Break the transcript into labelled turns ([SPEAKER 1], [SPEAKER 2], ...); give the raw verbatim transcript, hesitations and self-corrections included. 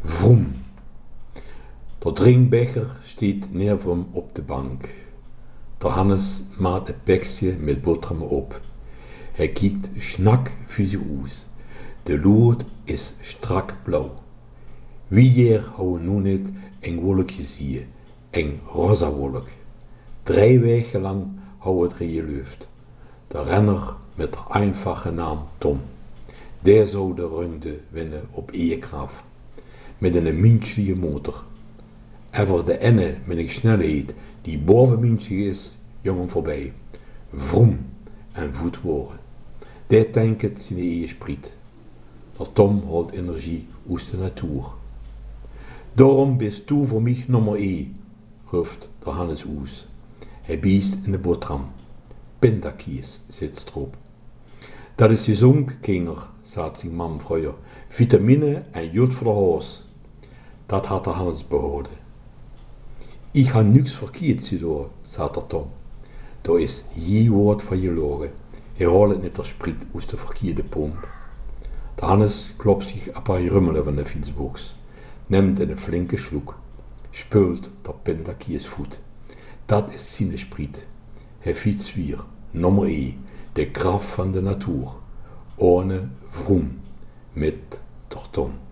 [SPEAKER 1] Vroom. Der drinkbecher steht neben hem op de bank. Der Hannes maakt een pekje met boterhammen op. Hij kijkt schnak voor zich uit. De lucht is strak blauw. Wie hier houden nu niet een wolkje zien, een rosa wolk. Drie weken lang houdt het in je lucht. De renner met de einfache naam Tom. Der zou de runde winnen op Eekraf. Met een menselijke motor. Over de ene met een snelheid die bovenmenselijk is, jongen voorbij. Vroom en voet worden. Dit denkt het zijn eigen spriet. Dat Tom houdt energie uit de natuur. Daarom bist du voor mij nummer één, ruft de Hannes uit. Hij biest in de boterham. Pindakies zit erop. Dat is gezond, kinder, zei zijn man vroeger. Vitamine en jod voor de huis. Dat had de Hannes behouden. Ik ga niks verkeerd zien, zei de Tom. Daar is geen woord van gelogen. Hij haalt het niet ter spriet uit de verkeerde pomp. De Hannes klopt zich een paar rummelen van de fietsbox. Neemt een flinke slok. Speult de Pindakies voet. Dat is zijn spriet. Hij fietst weer, nummer één, de kracht van de natuur. Ohne vroom, met de Tom.